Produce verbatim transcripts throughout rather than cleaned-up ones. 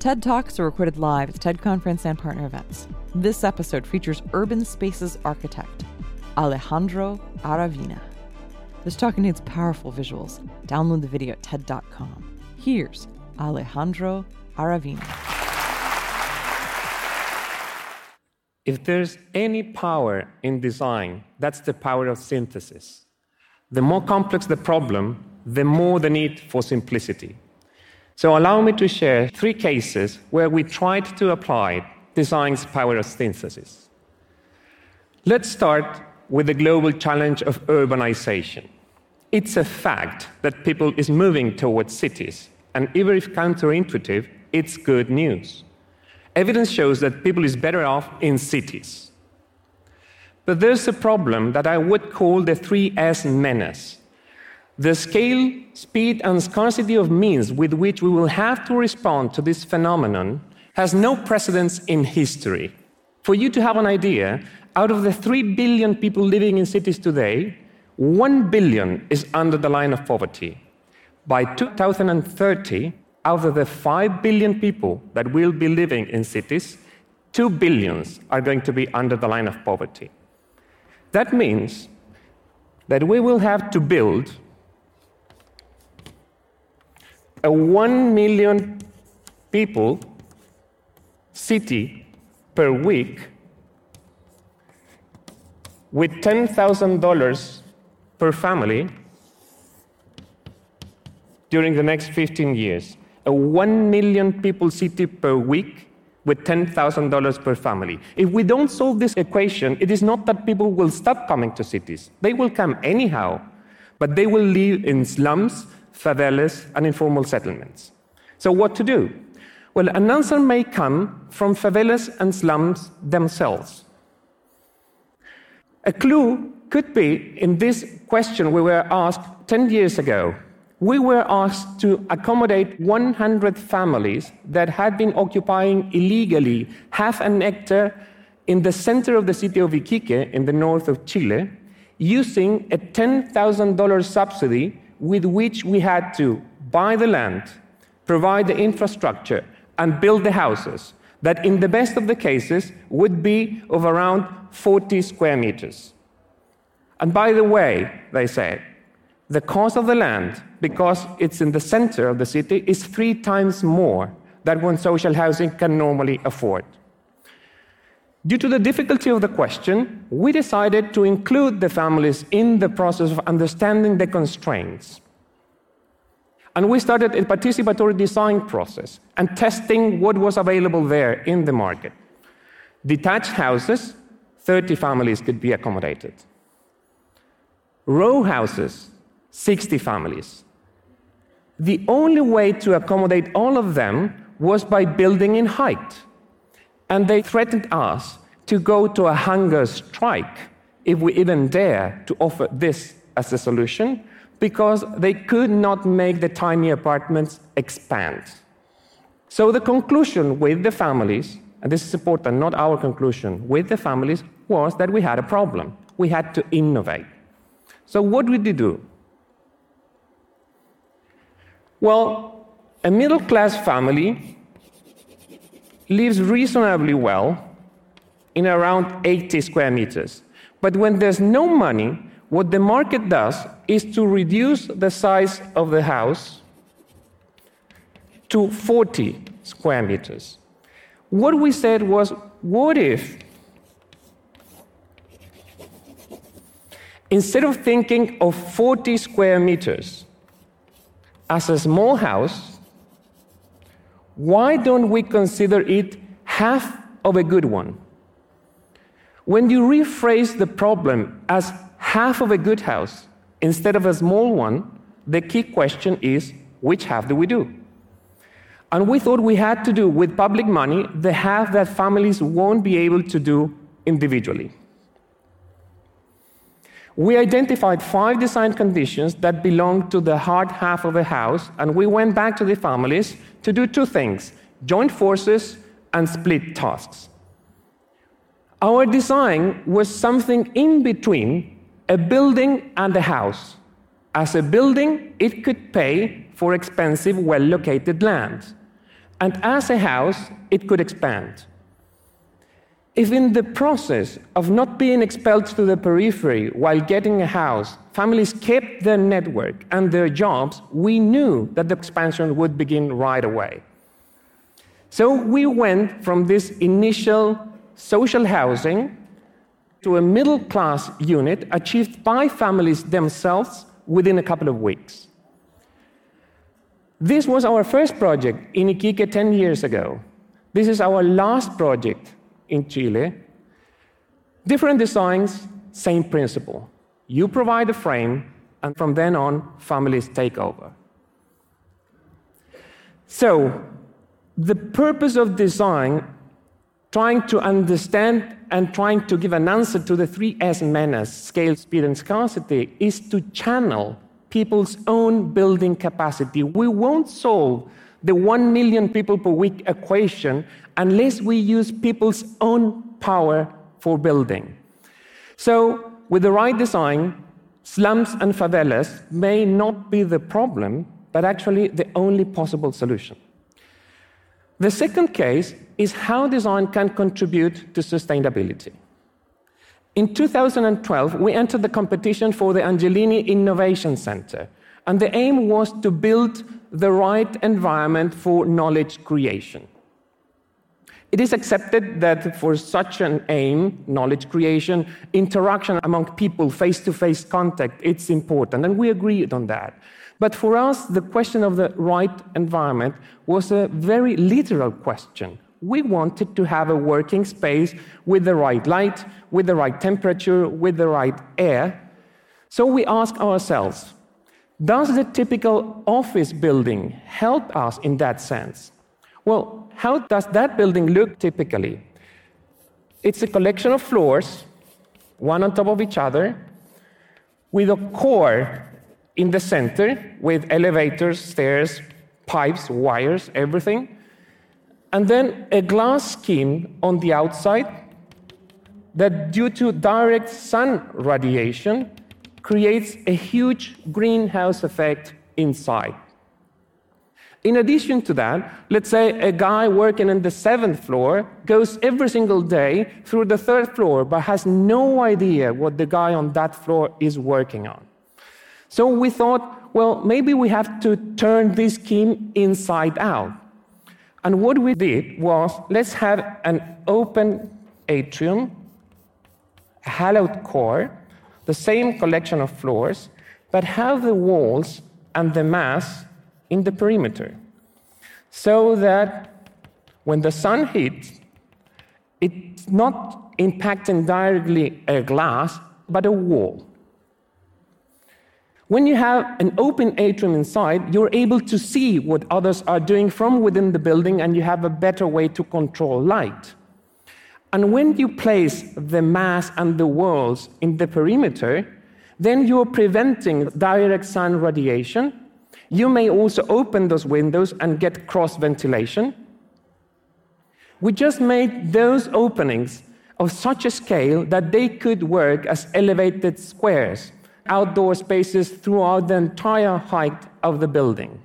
TED Talks are recorded live at TED Conference and partner events. This episode features urban spaces architect Alejandro Aravena. This talk contains powerful visuals. Download the video at TED dot com. Here's Alejandro Aravena. If there's any power in design, that's the power of synthesis. The more complex the problem, the more the need for simplicity. So allow me to share three cases where we tried to apply design's power of synthesis. Let's start with the global challenge of urbanization. It's a fact that people is moving towards cities, and even if counterintuitive, it's good news. Evidence shows that people is better off in cities. But there's a problem that I would call the three S menace. The scale, speed, and scarcity of means with which we will have to respond to this phenomenon has no precedence in history. For you to have an idea, out of the three billion people living in cities today, one billion is under the line of poverty. By two thousand thirty, out of the five billion people that will be living in cities, two billions are going to be under the line of poverty. That means that we will have to build a one million people city per week with ten thousand dollars per family during the next fifteen years. A one million people city per week with ten thousand dollars per family. If we don't solve this equation, it is not that people will stop coming to cities. They will come anyhow, but they will live in slums, favelas, and informal settlements. So what to do? Well, an answer may come from favelas and slums themselves. A clue could be in this question we were asked ten years ago. We were asked to accommodate one hundred families that had been occupying illegally half an hectare in the center of the city of Iquique in the north of Chile, using a ten thousand dollars subsidy with which we had to buy the land, provide the infrastructure, and build the houses that in the best of the cases would be of around forty square meters. And by the way, they said, the cost of the land, because it's in the center of the city, is three times more than what social housing can normally afford. Due to the difficulty of the question, we decided to include the families in the process of understanding the constraints. And we started a participatory design process and testing what was available there in the market. Detached houses, thirty families could be accommodated. Row houses, sixty families. The only way to accommodate all of them was by building in height. And they threatened us to go to a hunger strike if we even dare to offer this as a solution, because they could not make the tiny apartments expand. So the conclusion with the families, and this is important, not our conclusion, with the families was that we had a problem. We had to innovate. So what did we do? Well, a middle-class family lives reasonably well in around eighty square meters. But when there's no money, what the market does is to reduce the size of the house to forty square meters. What we said was, what if, instead of thinking of forty square meters as a small house, why don't we consider it half of a good one? When you rephrase the problem as half of a good house instead of a small one, the key question is, which half do we do? And we thought we had to do with public money the half that families won't be able to do individually. We identified five design conditions that belong to the hard half of a house, and we went back to the families to do two things: join forces and split tasks. Our design was something in between a building and a house. As a building, it could pay for expensive, well-located land. And as a house, it could expand. If in the process of not being expelled to the periphery while getting a house, families kept their network and their jobs, we knew that the expansion would begin right away. So we went from this initial social housing to a middle-class unit achieved by families themselves within a couple of weeks. This was our first project in Iquique ten years ago. This is our last project in Chile. Different designs, same principle. You provide a frame, and from then on, families take over. So, the purpose of design, trying to understand and trying to give an answer to the three S menace, scale, speed, and scarcity, is to channel people's own building capacity. We won't solve the one million people per week equation unless we use people's own power for building. So, with the right design, slums and favelas may not be the problem, but actually the only possible solution. The second case is how design can contribute to sustainability. In two thousand twelve, we entered the competition for the Angelini Innovation Center, and the aim was to build the right environment for knowledge creation. It is accepted that for such an aim, knowledge creation, interaction among people, face-to-face contact, it's important, and we agreed on that. But for us, the question of the right environment was a very literal question. We wanted to have a working space with the right light, with the right temperature, with the right air. So we asked ourselves, does the typical office building help us in that sense? Well, how does that building look typically? It's a collection of floors, one on top of each other, with a core in the center, with elevators, stairs, pipes, wires, everything. And then a glass skin on the outside that, due to direct sun radiation, creates a huge greenhouse effect inside. In addition to that, let's say a guy working on the seventh floor goes every single day through the third floor, but has no idea what the guy on that floor is working on. So we thought, well, maybe we have to turn this scheme inside out. And what we did was, let's have an open atrium, a hollowed core, the same collection of floors, but have the walls and the mass in the perimeter, so that when the sun hits, it's not impacting directly a glass, but a wall. When you have an open atrium inside, you're able to see what others are doing from within the building, and you have a better way to control light. And when you place the mass and the walls in the perimeter, then you're preventing direct sun radiation. You may also open those windows and get cross-ventilation. We just made those openings of such a scale that they could work as elevated squares, outdoor spaces throughout the entire height of the building.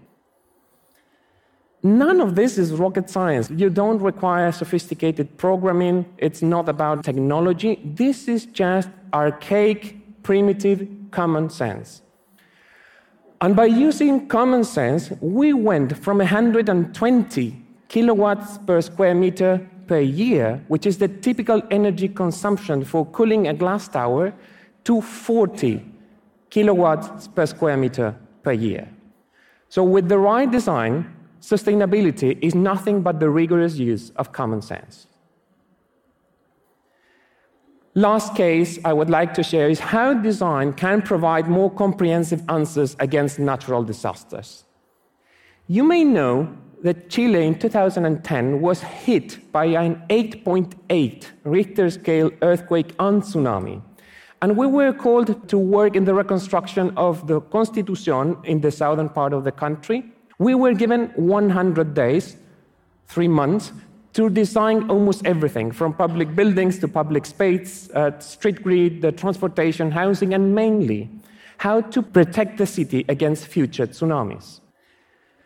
None of this is rocket science. You don't require sophisticated programming. It's not about technology. This is just archaic, primitive common sense. And by using common sense, we went from one hundred twenty kilowatts per square meter per year, which is the typical energy consumption for cooling a glass tower, to forty kilowatts per square meter per year. So with the right design, sustainability is nothing but the rigorous use of common sense. Last case I would like to share is how design can provide more comprehensive answers against natural disasters. You may know that Chile in two thousand ten was hit by an eight point eight Richter scale earthquake and tsunami. And we were called to work in the reconstruction of the Constitución in the southern part of the country. We were given one hundred days, three months, to design almost everything, from public buildings to public space, uh, street grid, the transportation, housing, and mainly how to protect the city against future tsunamis.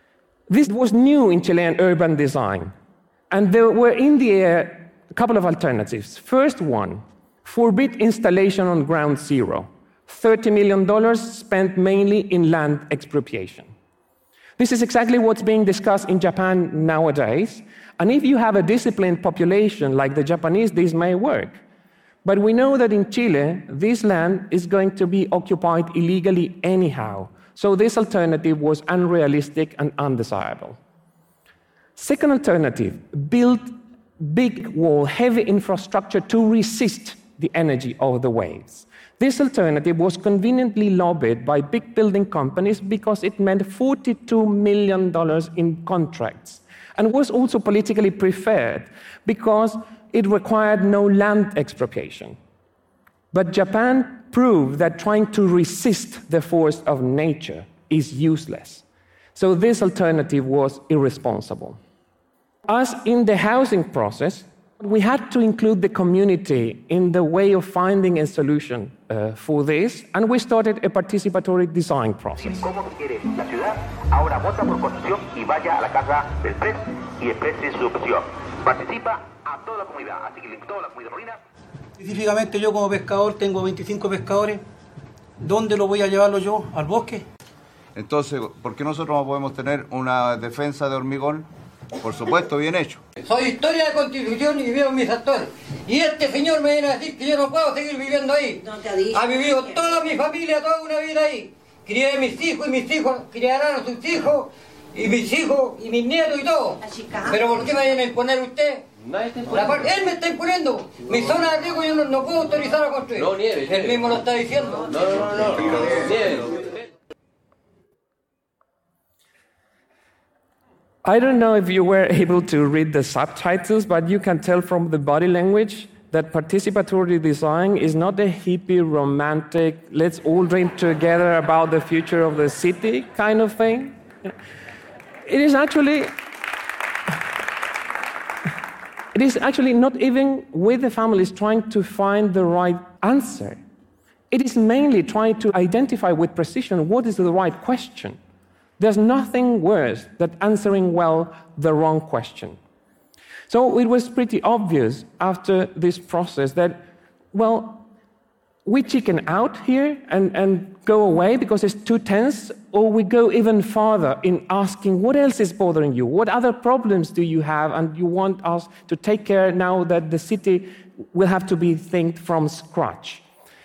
This was new in Chilean urban design. And there were in the air a couple of alternatives. First one, forbid installation on ground zero. thirty million dollars spent mainly in land expropriation. This is exactly what's being discussed in Japan nowadays. And if you have a disciplined population like the Japanese, this may work. But we know that in Chile, this land is going to be occupied illegally anyhow. So this alternative was unrealistic and undesirable. Second alternative, build big wall, heavy infrastructure to resist the energy of the waves. This alternative was conveniently lobbied by big building companies because it meant forty-two million dollars in contracts, and was also politically preferred because it required no land expropriation. But Japan proved that trying to resist the force of nature is useless. So this alternative was irresponsible. As in the housing process, we had to include the community in the way of finding a solution uh, for this, and we started a participatory design process. ¿Cómo quiere la ciudad? Ahora vota por constitución y vaya a la casa del P R E S y exprese su opción. Participa a toda la comunidad, así que toda la comunidad marina. Específicamente yo como pescador tengo veinticinco pescadores. ¿Dónde lo voy a llevarlo yo? ¿Al bosque? Entonces, ¿por qué nosotros no podemos tener una defensa de hormigón? Por supuesto, bien hecho. Soy historia de Constitución y vivo en mis actores. Y este señor me viene a decir que yo no puedo seguir viviendo ahí. No te ha dicho. Ha vivido toda mi familia, toda una vida ahí. Crié a mis hijos y mis hijos criarán a sus hijos, y mis hijos y mis nietos y todo. Pero ¿por qué me viene a imponer usted? La parte, él me está imponiendo. Mi zona de riesgo yo no, no puedo autorizar a construir. No, nieve. Él mismo lo está diciendo. No, no, no. no. Nieve. I don't know if you were able to read the subtitles, but you can tell from the body language that participatory design is not a hippie, romantic, let's all dream together about the future of the city kind of thing. It is actually, it is actually not even with the families trying to find the right answer. It is mainly trying to identify with precision what is the right question. There's nothing worse than answering well the wrong question. So it was pretty obvious after this process that, well, we chicken out here and, and go away because it's too tense, or we go even farther in asking what else is bothering you? What other problems do you have? And you want us to take care now that the city will have to be thought from scratch.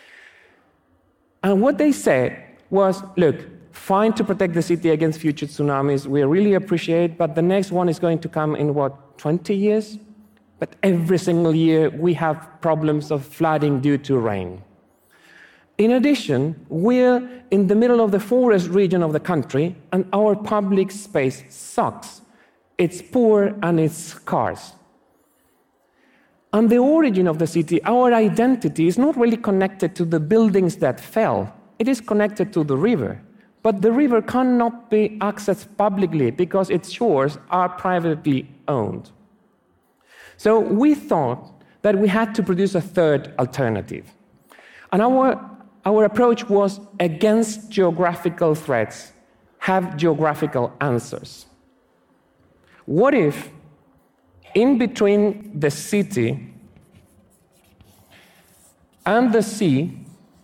And what they said was, look, fine to protect the city against future tsunamis, we really appreciate, but the next one is going to come in, what, twenty years? But every single year we have problems of flooding due to rain. In addition, we're in the middle of the forest region of the country, and our public space sucks. It's poor and it's scarce. And the origin of the city, our identity, is not really connected to the buildings that fell. It is connected to the river. But the river cannot be accessed publicly because its shores are privately owned. So we thought that we had to produce a third alternative. And our, our approach was against geographical threats, have geographical answers. What if, in between the city and the sea,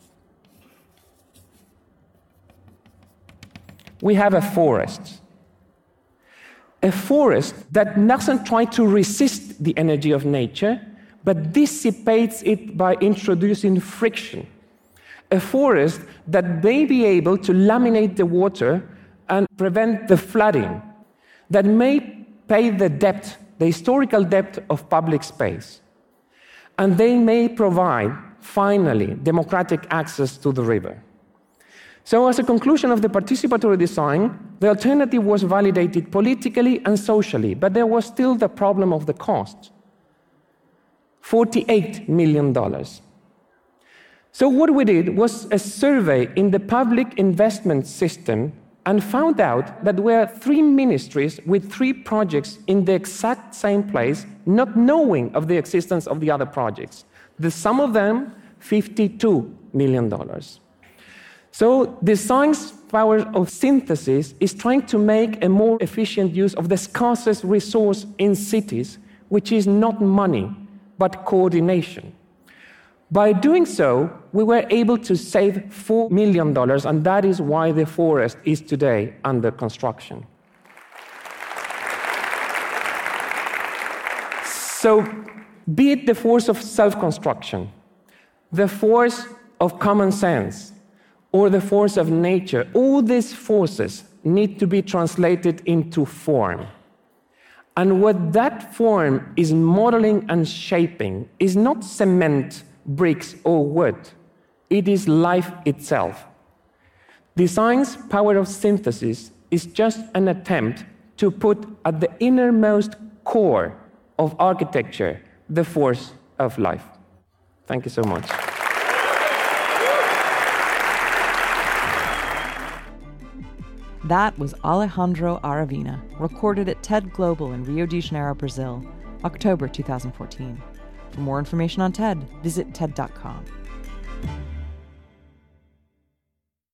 we have a forest. A forest that doesn't try to resist the energy of nature, but dissipates it by introducing friction. A forest that may be able to laminate the water and prevent the flooding, that may pay the debt, the historical debt of public space. And they may provide, finally, democratic access to the river. So as a conclusion of the participatory design, the alternative was validated politically and socially, but there was still the problem of the cost. forty-eight million dollars. So what we did was a survey in the public investment system and found out that there were three ministries with three projects in the exact same place, not knowing of the existence of the other projects. The sum of them, fifty-two million dollars. So the science power of synthesis is trying to make a more efficient use of the scarcest resource in cities, which is not money, but coordination. By doing so, we were able to save four million dollars, and that is why the forest is today under construction. So, be it the force of self-construction, the force of common sense, or the force of nature, all these forces need to be translated into form. And what that form is modeling and shaping is not cement, bricks, or wood. It is life itself. The science power of synthesis is just an attempt to put at the innermost core of architecture the force of life. Thank you so much. That was Alejandro Aravena, recorded at TED Global in Rio de Janeiro, Brazil, October two thousand fourteen. For more information on TED, visit T E D dot com.